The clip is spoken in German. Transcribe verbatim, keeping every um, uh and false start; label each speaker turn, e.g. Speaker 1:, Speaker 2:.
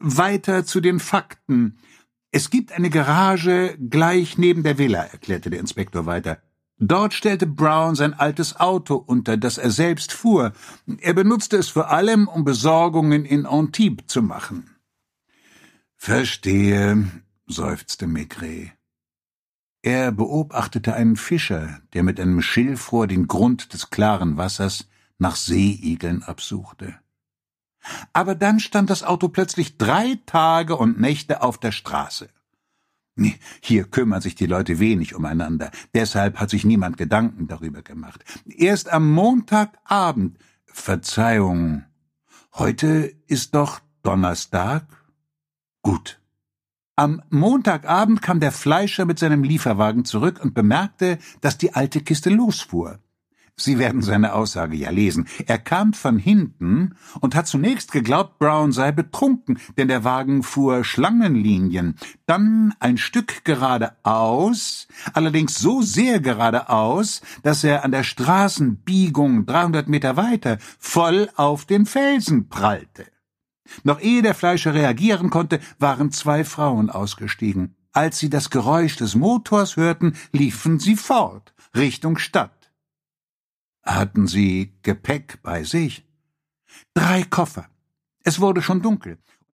Speaker 1: Weiter zu den Fakten. Es gibt eine Garage gleich neben der Villa, erklärte der Inspektor weiter. Dort stellte Brown sein altes Auto unter, das er selbst fuhr. Er benutzte es vor allem, um Besorgungen in Antibes zu machen. »Verstehe«, seufzte Maigret. Er beobachtete einen Fischer, der mit einem Schilfrohr den Grund des klaren Wassers nach Seeigeln absuchte. Aber dann stand das Auto plötzlich drei Tage und Nächte auf der Straße. Hier kümmern sich die Leute wenig umeinander, deshalb hat sich niemand Gedanken darüber gemacht. Erst am Montagabend, Verzeihung, heute ist doch Donnerstag? Gut. Am Montagabend kam der Fleischer mit seinem Lieferwagen zurück und bemerkte, dass die alte Kiste losfuhr. Sie werden seine Aussage ja lesen. Er kam von hinten und hat zunächst geglaubt, Brown sei betrunken, denn der Wagen fuhr Schlangenlinien, dann ein Stück geradeaus, allerdings so sehr geradeaus, dass er an der Straßenbiegung dreihundert Meter weiter voll auf den Felsen prallte. Noch ehe der Fleischer reagieren konnte, waren zwei Frauen ausgestiegen. Als sie das Geräusch des Motors hörten, liefen sie fort, Richtung Stadt. Hatten Sie Gepäck bei sich? Drei Koffer. Es wurde schon dunkel.